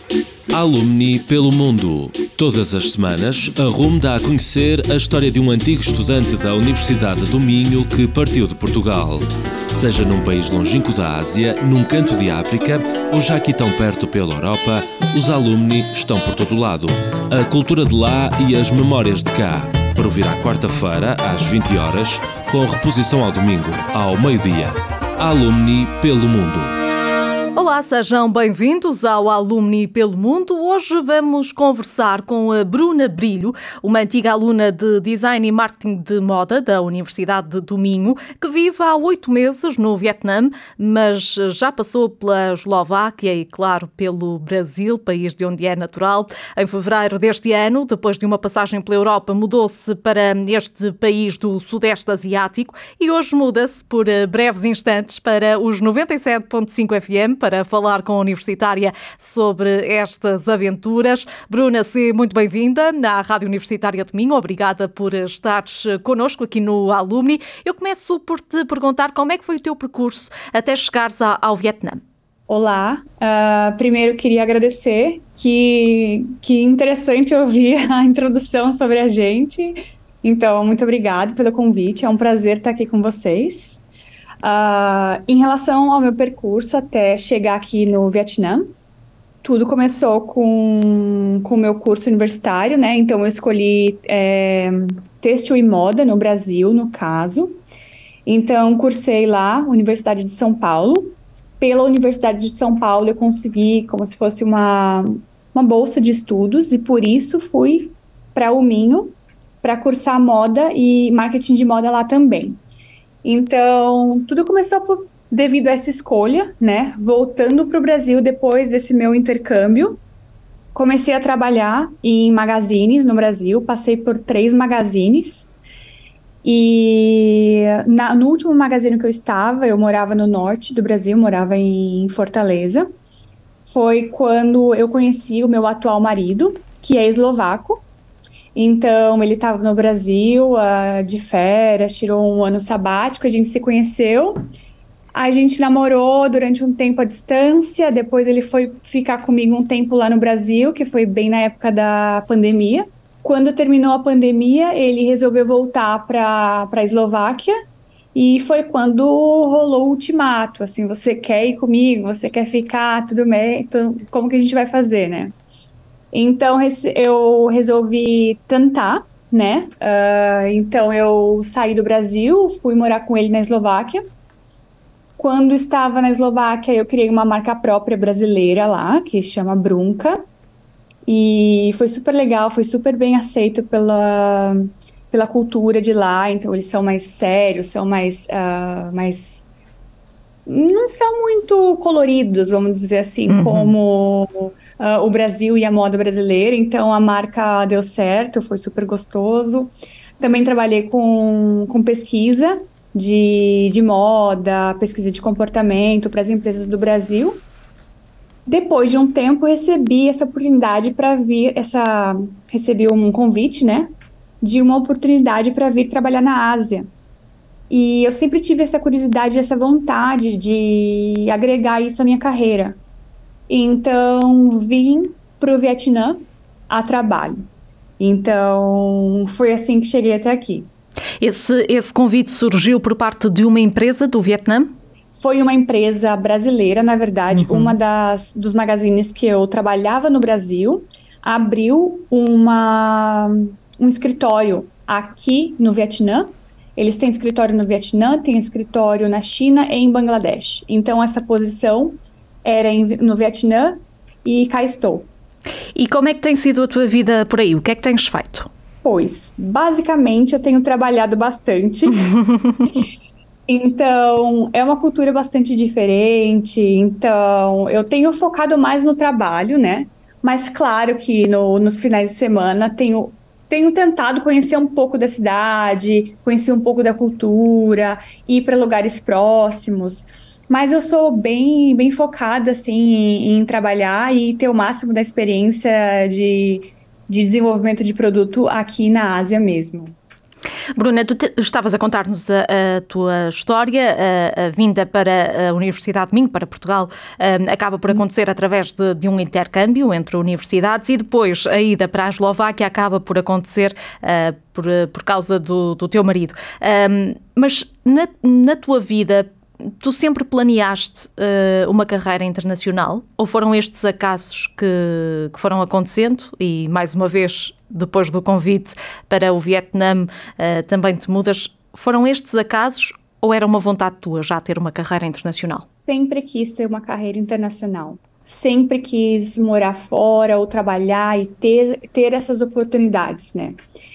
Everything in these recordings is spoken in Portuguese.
Alumni pelo mundo. Todas as semanas, a RUM dá a conhecer a história de um antigo estudante da Universidade do Minho que partiu de Portugal. Seja num país longínquo da Ásia, num canto de África ou já aqui tão perto pela Europa, os alumni estão por todo lado. A cultura de lá e as memórias de cá. Para ouvir à quarta-feira, às 20 horas, com reposição ao domingo, ao meio-dia. Alumni pelo mundo. Olá, sejam bem-vindos ao Alumni pelo Mundo. Hoje vamos conversar com a Bruna Brilho, uma antiga aluna de Design e Marketing de Moda da Universidade do Minho, que vive há 8 meses no Vietnã, mas já passou pela Eslováquia e, claro, pelo Brasil, país de onde é natural. Em fevereiro deste ano, depois de uma passagem pela Europa, mudou-se para este país do Sudeste Asiático e hoje muda-se por breves instantes para os 97.5 FM, para falar com a universitária sobre estas aventuras. Bruna, seja muito bem-vinda à Rádio Universitária de Minho. Obrigada por estares connosco aqui no Alumni. Eu começo por te perguntar como é que foi o teu percurso até chegares ao Vietnã. Olá, primeiro queria agradecer, que interessante ouvir a introdução sobre a gente. Então, muito obrigada pelo convite, é um prazer estar aqui com vocês. Em relação ao meu percurso até chegar aqui no Vietnã, tudo começou com o meu curso universitário, né? Então, eu escolhi têxtil e moda no Brasil, no caso. Então, cursei lá, Universidade de São Paulo. Pela Universidade de São Paulo, eu consegui como se fosse uma bolsa de estudos e por isso fui para o Minho para cursar moda e marketing de moda lá também. Então, tudo começou devido a essa escolha, né? Voltando para o Brasil depois desse meu intercâmbio, comecei a trabalhar em magazines no Brasil, passei por 3 magazines. E no último magazine que eu morava no norte do Brasil, morava em Fortaleza. Foi quando eu conheci o meu atual marido, que é eslovaco. Então, ele estava no Brasil de férias, tirou um ano sabático, a gente se conheceu. A gente namorou durante um tempo à distância, depois ele foi ficar comigo um tempo lá no Brasil, que foi bem na época da pandemia. Quando terminou a pandemia, ele resolveu voltar para a Eslováquia e foi quando rolou o ultimato, assim, você quer ir comigo, você quer ficar, tudo bem, então, como que a gente vai fazer, né? Então, eu resolvi tentar, né? Então, eu saí do Brasil, fui morar com ele na Eslováquia. Quando estava na Eslováquia, eu criei uma marca própria brasileira lá, que chama Brunca. E foi super legal, foi super bem aceito pela cultura de lá. Então, eles são mais sérios, são mais não são muito coloridos, vamos dizer assim, como o Brasil e a moda brasileira. Então, a marca deu certo, foi super gostoso. Também trabalhei com pesquisa de moda, pesquisa de comportamento para as empresas do Brasil. Depois de um tempo, recebi essa oportunidade para recebi um convite, né, de uma oportunidade para vir trabalhar na Ásia. E eu sempre tive essa curiosidade, essa vontade de agregar isso à minha carreira. Então, vim para o Vietnã a trabalho. Então, foi assim que cheguei até aqui. Esse convite surgiu por parte de uma empresa do Vietnã? Foi uma empresa brasileira, na verdade, uma dos magazines que eu trabalhava no Brasil, abriu um escritório aqui no Vietnã. Eles têm escritório no Vietnã, têm escritório na China e em Bangladesh. Então, essa posição era no Vietnã e cá estou. E como é que tem sido a tua vida por aí? O que é que tens feito? Pois, basicamente, eu tenho trabalhado bastante. Então, é uma cultura bastante diferente. Então, eu tenho focado mais no trabalho, né? Mas, claro que nos finais de semana tenho tentado conhecer um pouco da cidade, conhecer um pouco da cultura, ir para lugares próximos. Mas eu sou bem focada, assim, em trabalhar e ter o máximo da experiência de desenvolvimento de produto aqui na Ásia mesmo. Bruna, estavas a contar-nos a tua história, a vinda para a Universidade de Minho, para Portugal, acaba por acontecer através de um intercâmbio entre universidades e depois a ida para a Eslováquia acaba por acontecer por causa do teu marido. Mas na tua vida, tu sempre planeaste uma carreira internacional ou foram estes acasos que foram acontecendo e, mais uma vez, depois do convite para o Vietnã, também te mudas? Foram estes acasos ou era uma vontade tua já ter uma carreira internacional? Sempre quis ter uma carreira internacional. Sempre quis morar fora ou trabalhar e ter essas oportunidades, né?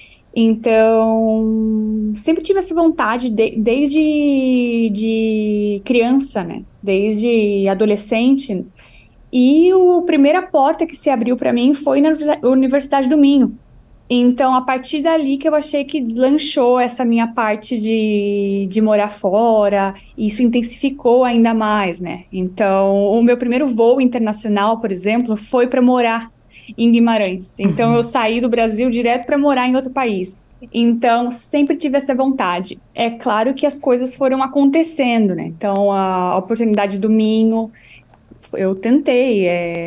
Então, sempre tive essa vontade desde de criança, né? Desde adolescente. E a primeira porta que se abriu para mim foi na Universidade do Minho. Então, a partir dali que eu achei que deslanchou essa minha parte de morar fora, e isso intensificou ainda mais, né? Então, o meu primeiro voo internacional, por exemplo, foi para morar em Guimarães. Então, eu saí do Brasil direto para morar em outro país. Então, sempre tive essa vontade. É claro que as coisas foram acontecendo, né? Então, a oportunidade do Minho, eu tentei.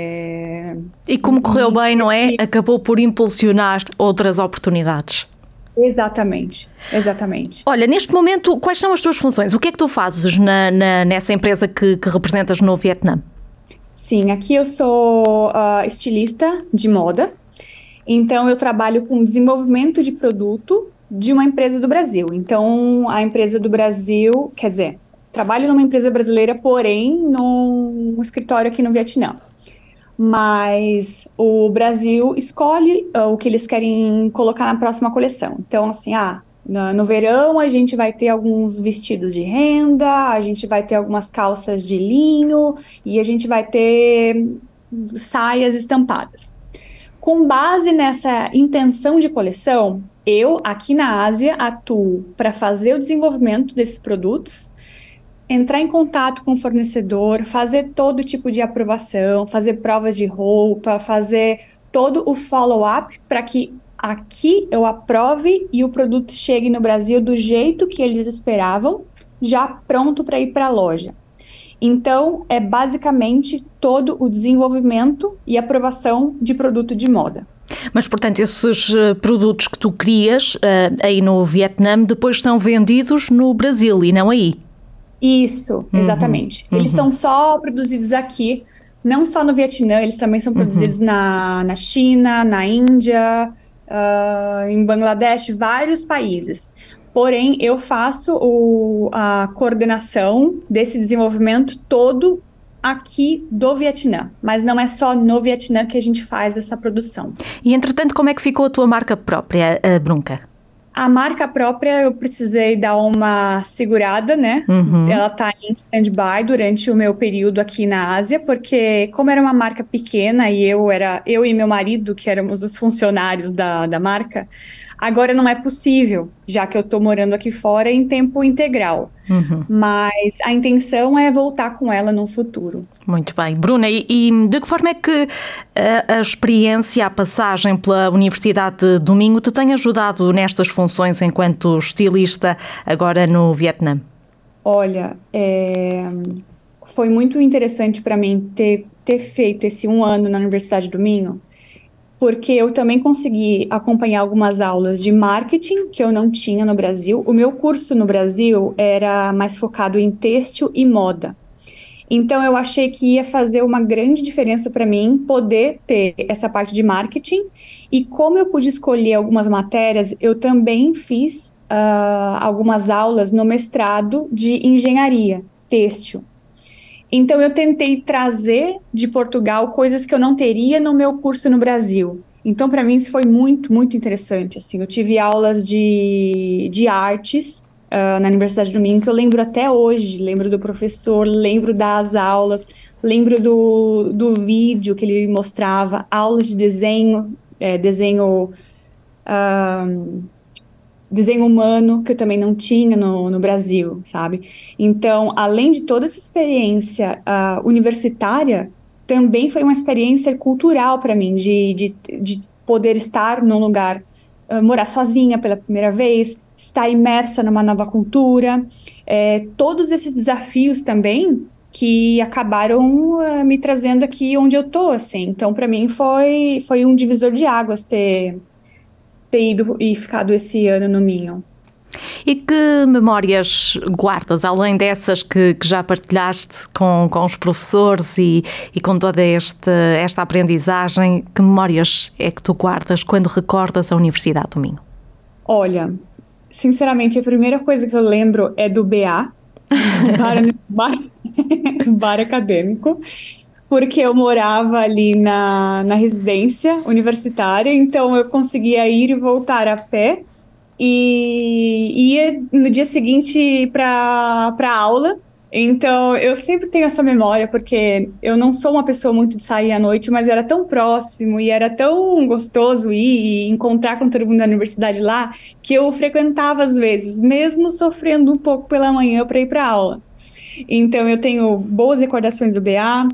E como correu bem, não é? Acabou por impulsionar outras oportunidades. Exatamente, exatamente. Olha, neste momento, quais são as tuas funções? O que é que tu fazes nessa empresa que representas no Vietnã? Sim, aqui eu sou estilista de moda, então eu trabalho com desenvolvimento de produto de uma empresa do Brasil. Então, a empresa do Brasil, quer dizer, trabalho numa empresa brasileira, porém, num escritório aqui no Vietnã. Mas o Brasil escolhe o que eles querem colocar na próxima coleção. Então, assim, no verão a gente vai ter alguns vestidos de renda, a gente vai ter algumas calças de linho e a gente vai ter saias estampadas. Com base nessa intenção de coleção, eu, aqui na Ásia, atuo para fazer o desenvolvimento desses produtos, entrar em contato com o fornecedor, fazer todo tipo de aprovação, fazer provas de roupa, fazer todo o follow-up para que aqui eu aprove e o produto chegue no Brasil do jeito que eles esperavam, já pronto para ir para a loja. Então, é basicamente todo o desenvolvimento e aprovação de produto de moda. Mas, portanto, esses produtos que tu crias aí no Vietnã depois são vendidos no Brasil e não aí? Isso, exatamente. Eles são só produzidos aqui, não só no Vietnã, eles também são produzidos na China, na Índia, em Bangladesh, vários países. Porém, eu faço a coordenação desse desenvolvimento todo aqui do Vietnã. Mas não é só no Vietnã que a gente faz essa produção. E, entretanto, como é que ficou a tua marca própria, a Brunca? A marca própria, eu precisei dar uma segurada, né? Ela tá em stand-by durante o meu período aqui na Ásia, porque como era uma marca pequena e eu e meu marido, que éramos os funcionários da marca, agora não é possível, já que eu tô morando aqui fora em tempo integral. Mas a intenção é voltar com ela no futuro. Muito bem. Bruna, e de que forma é que a experiência, a passagem pela Universidade do Minho te tem ajudado nestas funções enquanto estilista agora no Vietnã? Olha, foi muito interessante para mim ter feito esse 1 ano na Universidade do Minho, porque eu também consegui acompanhar algumas aulas de marketing que eu não tinha no Brasil. O meu curso no Brasil era mais focado em têxtil e moda. Então, eu achei que ia fazer uma grande diferença para mim poder ter essa parte de marketing. E como eu pude escolher algumas matérias, eu também fiz algumas aulas no mestrado de engenharia têxtil. Então, eu tentei trazer de Portugal coisas que eu não teria no meu curso no Brasil. Então, para mim, isso foi muito, muito interessante. Assim, eu tive aulas de artes na Universidade do Minho, que eu lembro até hoje. Lembro do professor, lembro das aulas, lembro do vídeo que ele mostrava, aulas de desenho humano, que eu também não tinha no Brasil, sabe? Então, além de toda essa experiência universitária, também foi uma experiência cultural para mim, de poder estar num lugar, morar sozinha pela primeira vez, estar imersa numa nova cultura, todos esses desafios também que acabaram me trazendo aqui onde eu tô, assim. Então, para mim foi um divisor de águas ter ido e ficado esse ano no Minho. E que memórias guardas, além dessas que já partilhaste com os professores e com toda esta aprendizagem, que memórias é que tu guardas quando recordas a Universidade do Minho? Olha, sinceramente, a primeira coisa que eu lembro é do BA, bar acadêmico, porque eu morava ali na residência universitária, então eu conseguia ir e voltar a pé, e ia no dia seguinte para aula. Então eu sempre tenho essa memória, porque eu não sou uma pessoa muito de sair à noite, mas era tão próximo e era tão gostoso ir e encontrar com todo mundo da universidade lá, que eu frequentava às vezes, mesmo sofrendo um pouco pela manhã para ir para aula. Então eu tenho boas recordações do BA.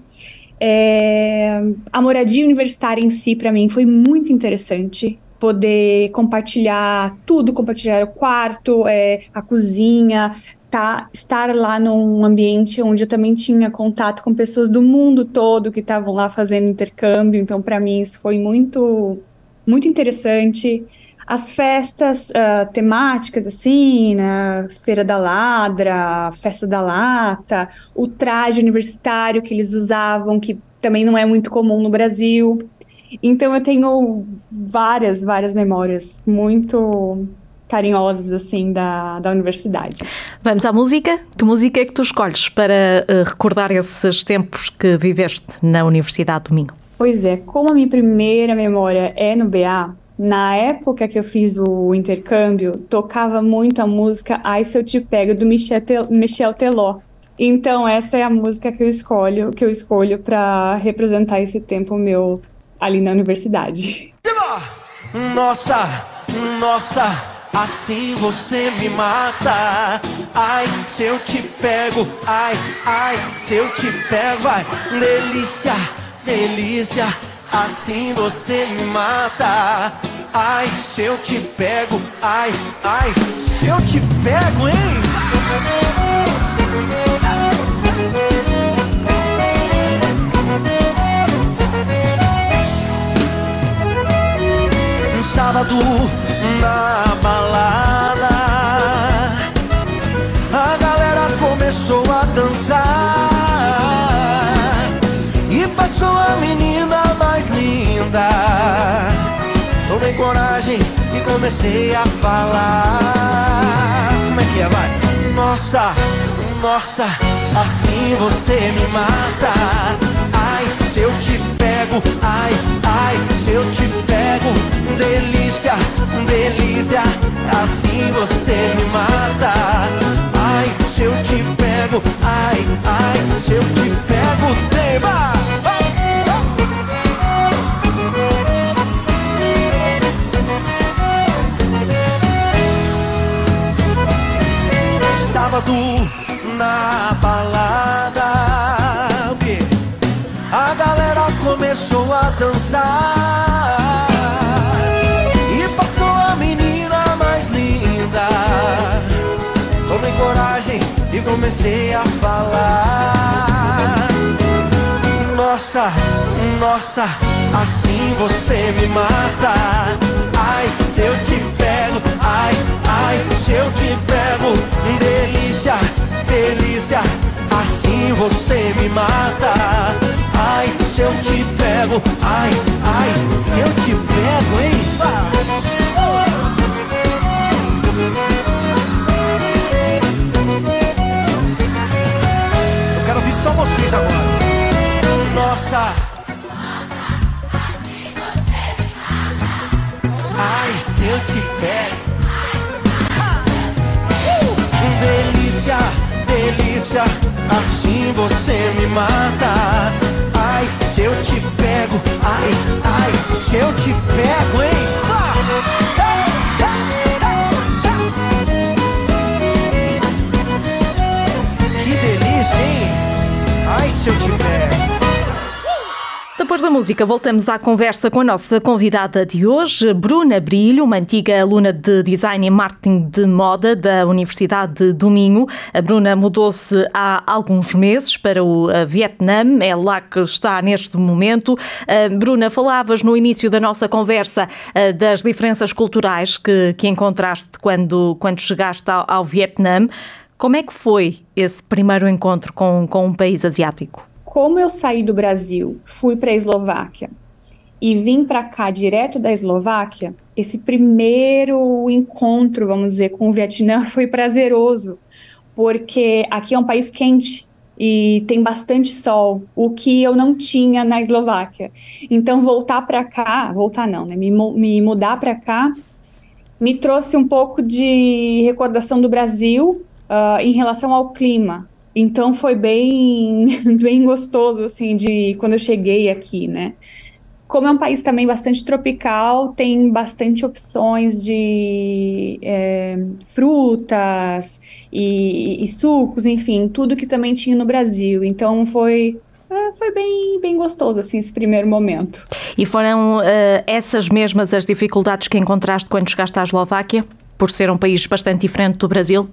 A moradia universitária em si, para mim, foi muito interessante. Poder compartilhar tudo, compartilhar o quarto, a cozinha, estar lá num ambiente onde eu também tinha contato com pessoas do mundo todo que estavam lá fazendo intercâmbio. Então, para mim, isso foi muito, muito interessante. As festas temáticas, assim, né? Feira da Ladra, Festa da Lata, o traje universitário que eles usavam, que também não é muito comum no Brasil. Então, eu tenho várias memórias muito carinhosas, assim, da universidade. Vamos à música? Que música é que tu escolhes para recordar esses tempos que viveste na Universidade do Minho? Pois é, como a minha primeira memória é no BA, na época que eu fiz o intercâmbio, tocava muito a música Ai Se Eu Te Pego, do Michel Teló. Então, essa é a música que eu escolho para representar esse tempo meu ali na universidade. Nossa, nossa, assim você me mata. Ai, se eu te pego, ai, se eu te pego, ai, delícia, delícia, assim você me mata. Ai, se eu te pego, ai, se eu te pego, hein? Sábado na balada, a galera começou a dançar e passou a menina mais linda. Tomei coragem e comecei a falar. Como é que é, vai? Nossa, nossa, assim você me mata. Ai, se eu te pego, ai, se eu te pego, delícia, delícia, assim você me mata. Ai, se eu te pego, ai, se eu te pego, tema. Sábado na balada, a galera começou a dançar e passou a menina mais linda. Tomei coragem e comecei a falar. Nossa, nossa, assim você me mata. Ai, se eu te pego, ai, se eu te pego, delícia, delícia, assim você me mata. Ai, se eu te pego, ai, se eu te pego, hein? Eu quero ouvir só vocês agora. Nossa, ai, se eu te pego, delícia, delícia, assim você me mata. Ai, se eu te pego, ai, se eu te pego, hein? Que delícia, hein? Ai, se eu te pego. Depois da música, voltamos à conversa com a nossa convidada de hoje, Bruna Brilho, uma antiga aluna de Design e Marketing de Moda da Universidade do Minho. A Bruna mudou-se há alguns meses para o Vietnã, é lá que está neste momento. Bruna, falavas no início da nossa conversa das diferenças culturais que encontraste quando chegaste ao Vietnã. Como é que foi esse primeiro encontro com um país asiático? Como eu saí do Brasil, fui para a Eslováquia e vim para cá direto da Eslováquia, esse primeiro encontro, vamos dizer, com o Vietnã foi prazeroso, porque aqui é um país quente e tem bastante sol, o que eu não tinha na Eslováquia. Então voltar para cá, voltar não, né? Me mudar para cá me trouxe um pouco de recordação do Brasil em relação ao clima. Então foi bem gostoso, assim, de quando eu cheguei aqui, né? Como é um país também bastante tropical, tem bastante opções de frutas e sucos, enfim, tudo que também tinha no Brasil. Então foi bem gostoso, assim, esse primeiro momento. E foram essas mesmas as dificuldades que encontraste quando chegaste à Eslováquia, por ser um país bastante diferente do Brasil?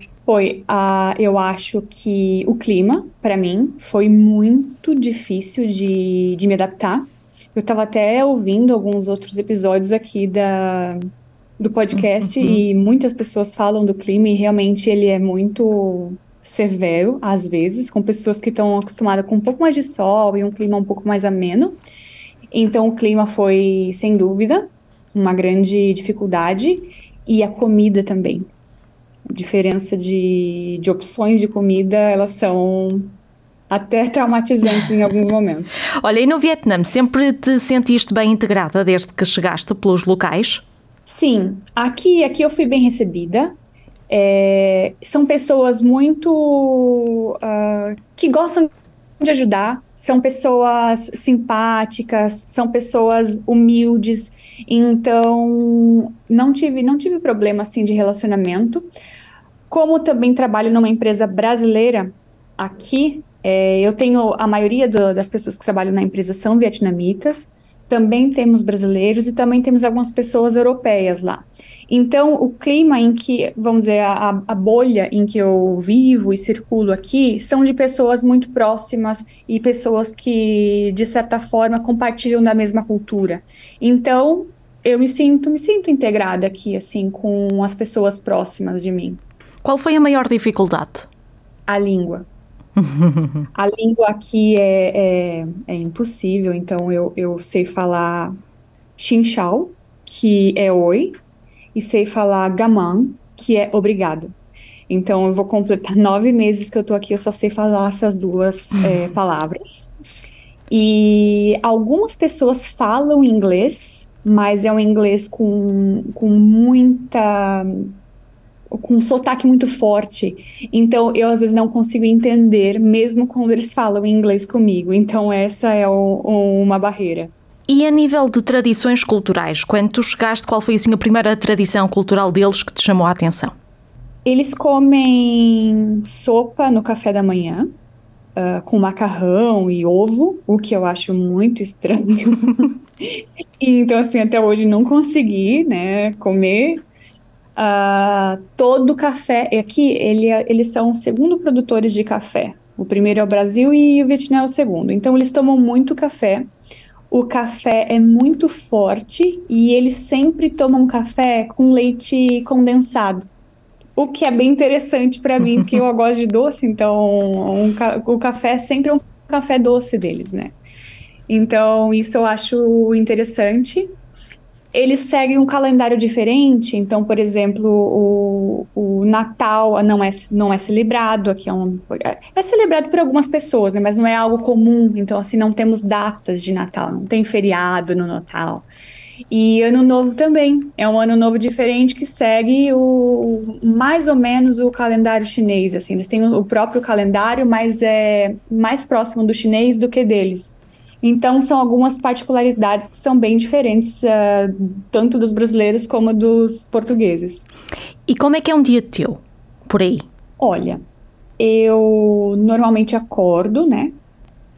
Eu acho que o clima, para mim, foi muito difícil de me adaptar. Eu estava até ouvindo alguns outros episódios aqui do podcast e muitas pessoas falam do clima e realmente ele é muito severo, às vezes, com pessoas que estão acostumadas com um pouco mais de sol e um clima um pouco mais ameno. Então, o clima foi, sem dúvida, uma grande dificuldade e a comida também. A diferença de opções de comida, elas são até traumatizantes em alguns momentos. Olha, e no Vietnã, sempre te sentiste bem integrada desde que chegaste pelos locais? Sim, aqui eu fui bem recebida. São pessoas muito que gostam de ajudar, são pessoas simpáticas, são pessoas humildes, então não tive problema assim de relacionamento. Como também trabalho numa empresa brasileira aqui, eu tenho a maioria das pessoas que trabalham na empresa são vietnamitas, também temos brasileiros e também temos algumas pessoas europeias lá. Então, o clima em que, vamos dizer, a bolha em que eu vivo e circulo aqui são de pessoas muito próximas e pessoas que, de certa forma, compartilham da mesma cultura. Então, eu me sinto integrada aqui, assim, com as pessoas próximas de mim. Qual foi a maior dificuldade? A língua. A língua aqui é impossível, então eu sei falar Xin Chào, que é oi, e sei falar Gaman, que é obrigada. Então eu vou completar 9 meses que eu tô aqui, eu só sei falar essas duas palavras. E algumas pessoas falam inglês, mas é um inglês com um sotaque muito forte, então eu às vezes não consigo entender, mesmo quando eles falam inglês comigo, então essa é uma barreira. E a nível de tradições culturais, quando tu chegaste, qual foi assim a primeira tradição cultural deles que te chamou a atenção? Eles comem sopa no café da manhã, com macarrão e ovo, o que eu acho muito estranho. Então assim, até hoje não consegui, né, comer. Todo o café, aqui eles são os segundo produtores de café. O primeiro é o Brasil e o Vietnã é o segundo. Então eles tomam muito café. O café é muito forte e eles sempre tomam café com leite condensado. O que é bem interessante para mim, porque eu gosto de doce, então o café é sempre um café doce deles, né? Então isso eu acho interessante. Eles seguem um calendário diferente, então, por exemplo, o Natal não é celebrado, aqui é celebrado por algumas pessoas, né, mas não é algo comum, então assim, não temos datas de Natal, não tem feriado no Natal. E Ano Novo também, é um Ano Novo diferente que segue mais ou menos o calendário chinês, assim, eles têm o próprio calendário, mas é mais próximo do chinês do que deles. Então, são algumas particularidades que são bem diferentes, tanto dos brasileiros como dos portugueses. E como é que é um dia teu, por aí? Olha, eu normalmente acordo, né?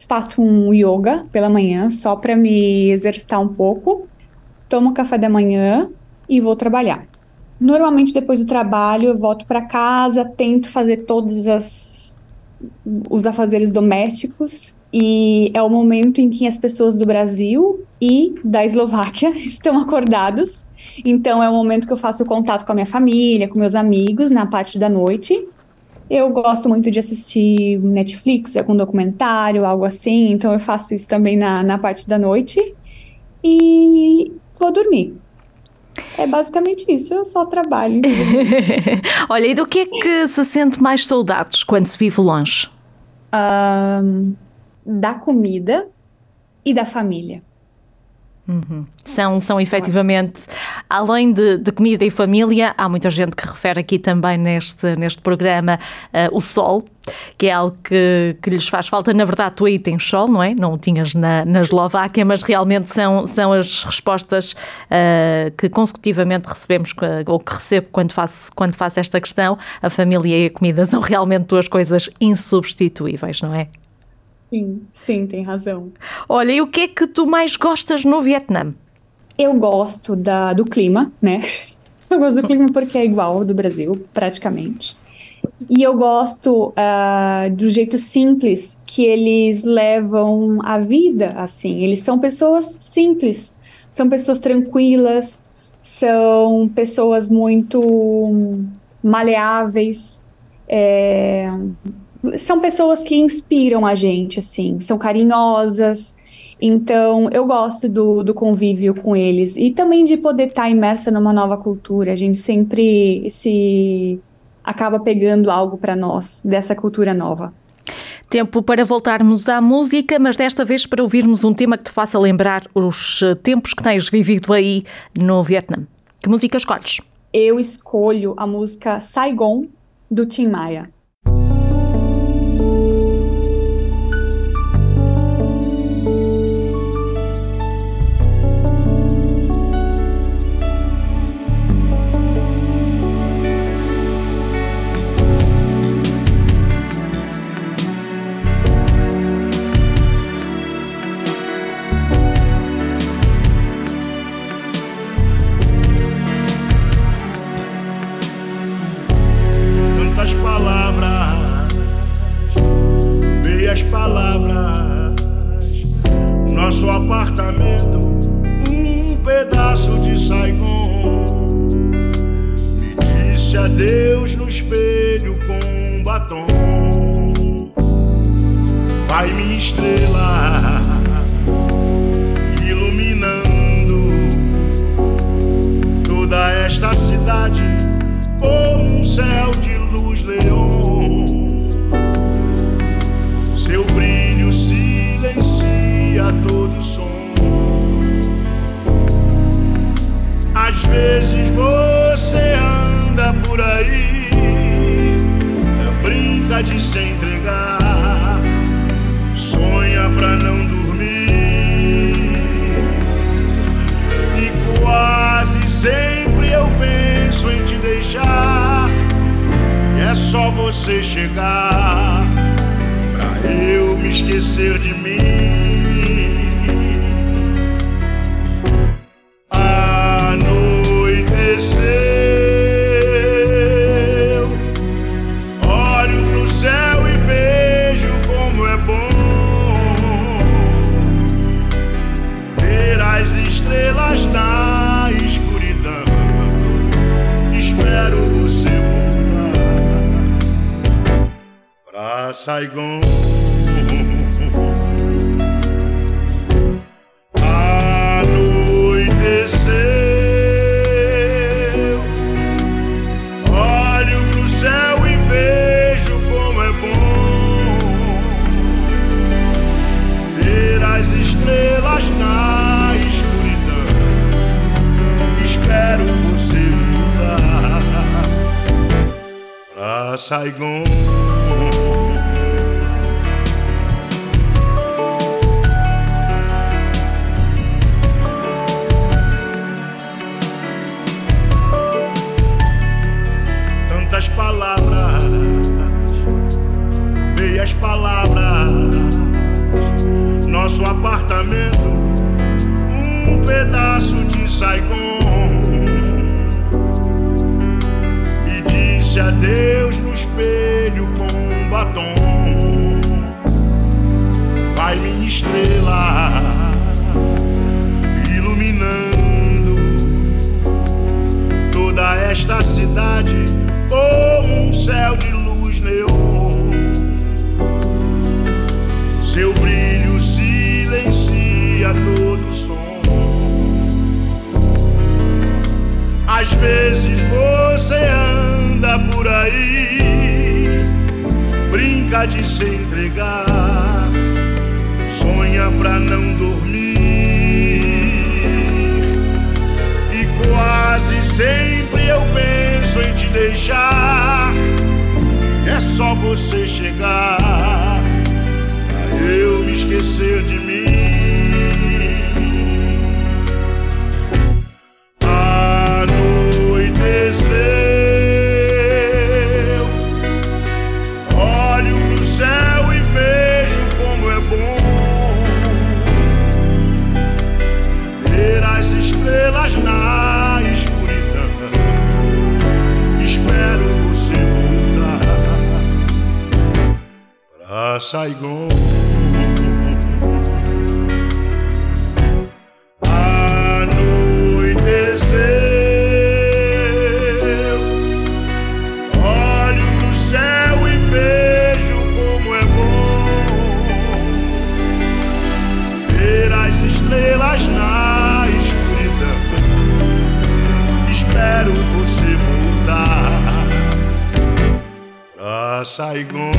faço um yoga pela manhã, só para me exercitar um pouco, tomo café da manhã e vou trabalhar. Normalmente, depois do trabalho, eu volto para casa, tento fazer todos os afazeres domésticos, e é o momento em que as pessoas do Brasil e da Eslováquia estão acordados. Então, é o momento que eu faço contato com a minha família, com meus amigos, na parte da noite. Eu gosto muito de assistir Netflix, algum documentário, algo assim, então eu faço isso também na parte da noite e vou dormir. É basicamente isso, eu só trabalho. Olha, e do que é que se sente mais saudades quando se vive longe? Da comida e da família. São efetivamente, além de comida e família, há muita gente que refere aqui também neste programa o sol, que é algo que lhes faz falta. Na verdade, tu aí tens sol, não é? Não o tinhas na Eslováquia, mas realmente são as respostas que consecutivamente recebemos, ou que recebo quando faço esta questão. A família e a comida são realmente duas coisas insubstituíveis, não é? Sim, tem razão. Olha, e o que é que tu mais gostas no Vietnã? Eu gosto do clima, né? Eu gosto do clima porque é igual ao do Brasil, praticamente. E eu gosto do jeito simples que eles levam a vida, assim. Eles são pessoas simples, são pessoas tranquilas, são pessoas muito maleáveis, são pessoas que inspiram a gente, assim, são carinhosas. Então, eu gosto do convívio com eles e também de poder estar imersa numa nova cultura. A gente sempre se acaba pegando algo para nós dessa cultura nova. Tempo para voltarmos à música, mas desta vez para ouvirmos um tema que te faça lembrar os tempos que tens vivido aí no Vietnã. Que música escolhes? Eu escolho a música Saigon, do Tim Maia. Nosso apartamento, um pedaço de Saigon. Me disse adeus no espelho com batom. Vai minha estrela, iluminando toda esta cidade como um céu de luz leon. Seu brilho silencia todo som. Às vezes você anda por aí, brinca de se entregar, sonha pra não dormir, e quase sempre eu penso em te deixar. E é só você chegar pra eu me esquecer de mim. Anoiteceu, olho pro céu e vejo como é bom ver as estrelas na escuridão. Espero você voltar pra Saigon. Saigon. Tantas palavras, meias palavras, pedaço de Saigon. Me disse adeus no espelho com batom. Vai, minha estrela, iluminando toda esta cidade como um céu de luz neon. Seu brilho silencia todo som. Às vezes você anda por aí, brinca de se entregar, sonha pra não dormir, e quase sempre eu penso em te deixar. É só você chegar pra eu me esquecer de mim. Anoiteceu, olho pro céu e vejo como é bom ver as estrelas na escuridão. Espero você voltar pra Saigon. Saigon.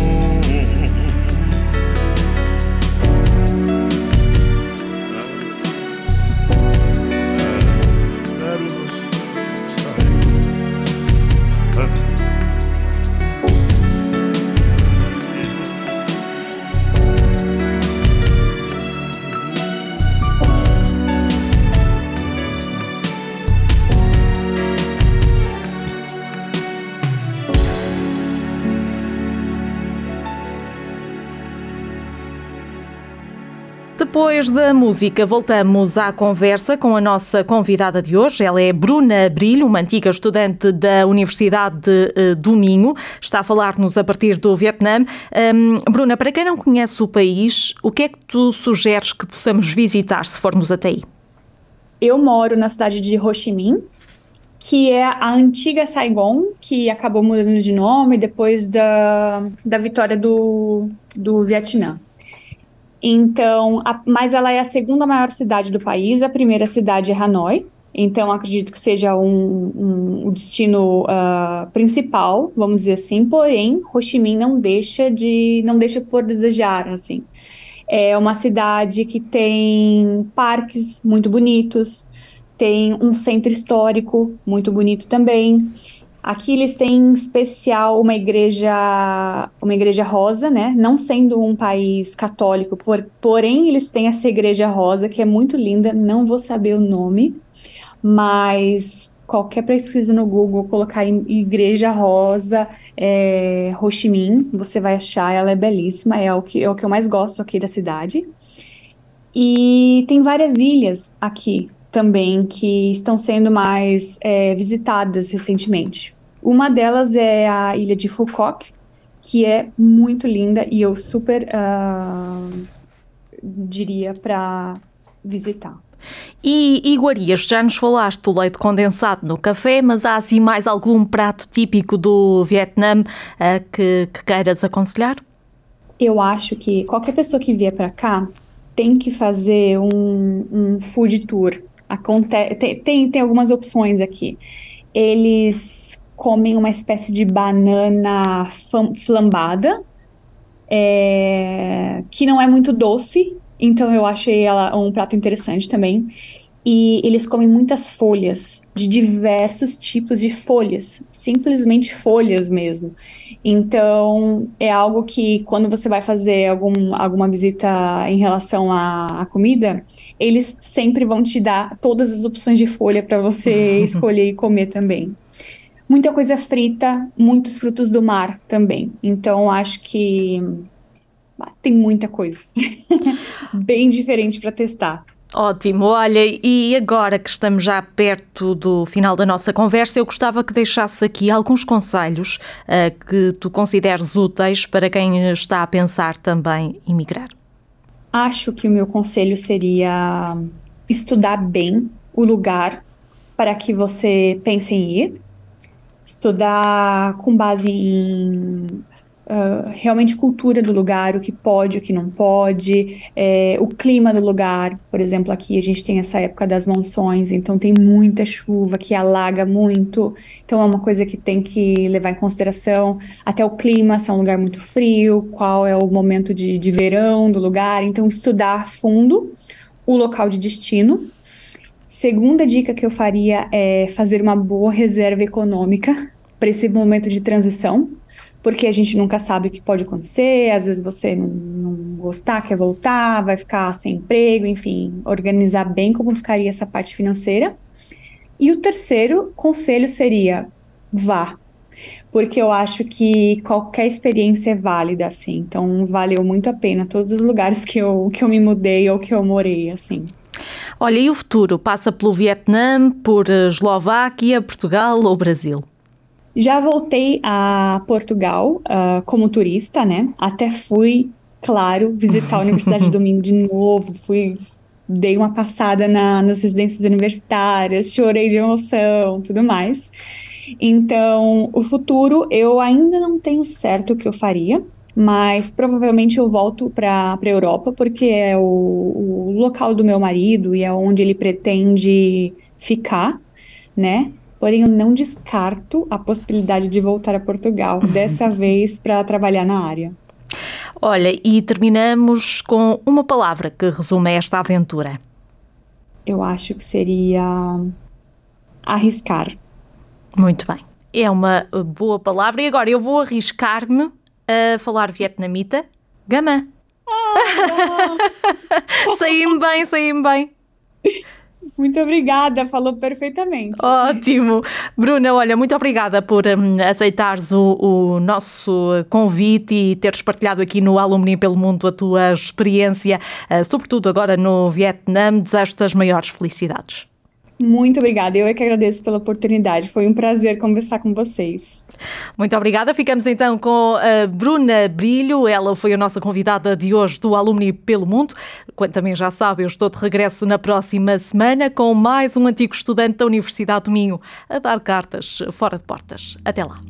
Depois da música, voltamos à conversa com a nossa convidada de hoje. Ela é Bruna Brilho, uma antiga estudante da Universidade do Minho. Está a falar-nos a partir do Vietnã. Bruna, para quem não conhece o país, o que é que tu sugeres que possamos visitar se formos até aí? Eu moro na cidade de Ho Chi Minh, que é a antiga Saigon, que acabou mudando de nome depois da vitória do Vietnã. Então, mas ela é a segunda maior cidade do país, a primeira cidade é Hanoi, então acredito que seja o destino principal, vamos dizer assim, porém, Ho Chi Minh não deixa por desejar, assim. É uma cidade que tem parques muito bonitos, tem um centro histórico muito bonito também. Aqui eles têm em especial uma igreja rosa, né? Não sendo um país católico, porém eles têm essa igreja rosa que é muito linda, não vou saber o nome, mas qualquer pesquisa no Google, colocar em igreja rosa, Ho Chi Minh, você vai achar, ela é belíssima, é o que eu mais gosto aqui da cidade. E tem várias ilhas aqui também que estão sendo mais visitadas recentemente. Uma delas é a ilha de Phu Quoc, que é muito linda e eu super diria para visitar. E iguarias, já nos falaste do leite condensado no café, mas há assim mais algum prato típico do Vietnã que queiras aconselhar? Eu acho que qualquer pessoa que vier para cá tem que fazer um food tour. Tem algumas opções aqui. Eles comem uma espécie de banana flambada, que não é muito doce, então eu achei ela um prato interessante também. E eles comem muitas folhas, de diversos tipos de folhas, simplesmente folhas mesmo. Então, é algo que quando você vai fazer alguma visita em relação à comida, eles sempre vão te dar todas as opções de folha para você escolher e comer também. Muita coisa frita, muitos frutos do mar também. Então, acho que tem muita coisa bem diferente para testar. Ótimo, olha, e agora que estamos já perto do final da nossa conversa, eu gostava que deixasse aqui alguns conselhos que tu consideres úteis para quem está a pensar também em migrar. Acho que o meu conselho seria estudar bem o lugar para que você pense em ir. Estudar com base em realmente cultura do lugar, o que pode, o que não pode, o clima do lugar. Por exemplo, aqui a gente tem essa época das monções, então tem muita chuva que alaga muito, então é uma coisa que tem que levar em consideração. Até o clima, se é um lugar muito frio, qual é o momento de verão do lugar, então estudar a fundo o local de destino. Segunda dica que eu faria é fazer uma boa reserva econômica para esse momento de transição, porque a gente nunca sabe o que pode acontecer, às vezes você não gostar, quer voltar, vai ficar sem emprego, enfim, organizar bem como ficaria essa parte financeira. E o terceiro conselho seria, vá, porque eu acho que qualquer experiência é válida, assim, então valeu muito a pena todos os lugares que eu me mudei ou que eu morei, assim. Olha, e o futuro? Passa pelo Vietnã, por Eslováquia, Portugal ou Brasil? Já voltei a Portugal como turista, né? Até fui, claro, visitar a Universidade do Minho de novo. Dei uma passada nas residências universitárias, chorei de emoção, tudo mais. Então, o futuro eu ainda não tenho certo o que eu faria, mas provavelmente eu volto para a Europa, porque é o local do meu marido e é onde ele pretende ficar, né? Porém, eu não descarto a possibilidade de voltar a Portugal, dessa vez para trabalhar na área. Olha, e terminamos com uma palavra que resume esta aventura. Eu acho que seria arriscar. Muito bem, é uma boa palavra. E agora eu vou arriscar-me a falar vietnamita. Gamã. Saí-me bem. Muito obrigada, falou perfeitamente. Ótimo. Bruna, olha, muito obrigada por aceitares o nosso convite e teres partilhado aqui no Alumni pelo Mundo a tua experiência, sobretudo agora no Vietnã. Desejo-te as maiores felicidades. Muito obrigada, eu é que agradeço pela oportunidade, foi um prazer conversar com vocês. Muito obrigada, ficamos então com a Bruna Brilho, ela foi a nossa convidada de hoje do Alumni pelo Mundo. Quanto também já sabe, eu estou de regresso na próxima semana com mais um antigo estudante da Universidade do Minho a dar cartas fora de portas. Até lá.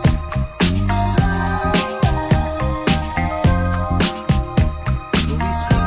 We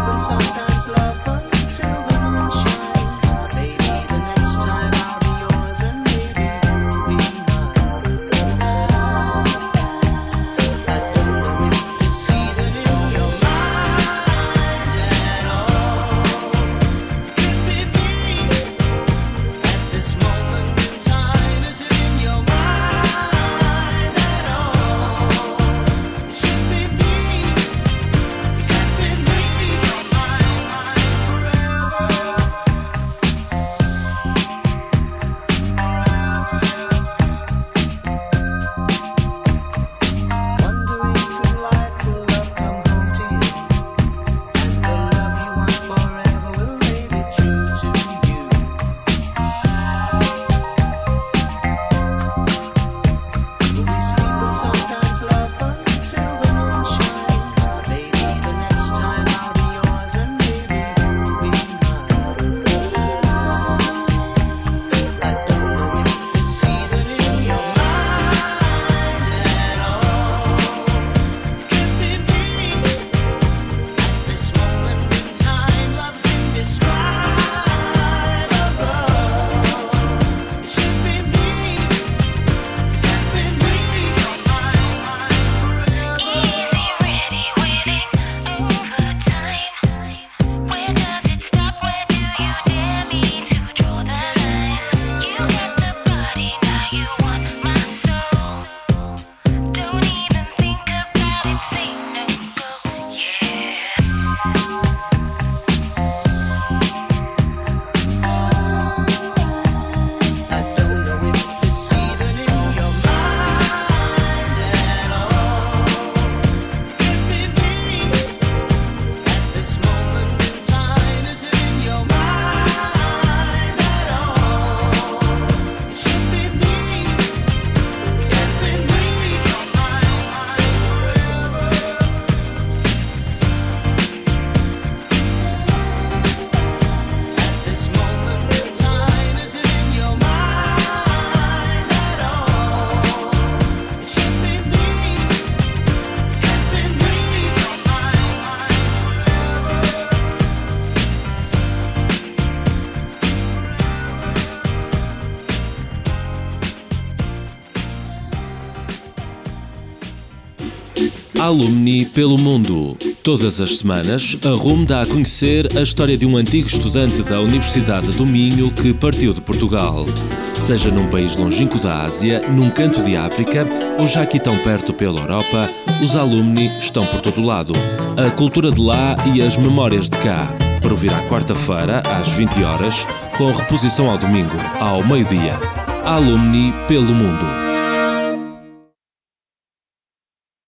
Alumni pelo mundo. Todas as semanas, a RUM dá a conhecer a história de um antigo estudante da Universidade do Minho que partiu de Portugal. Seja num país longínquo da Ásia, num canto de África ou já aqui tão perto pela Europa, os alumni estão por todo lado. A cultura de lá e as memórias de cá. Para ouvir à quarta-feira, às 20 horas, com reposição ao domingo, ao meio-dia. Alumni pelo mundo.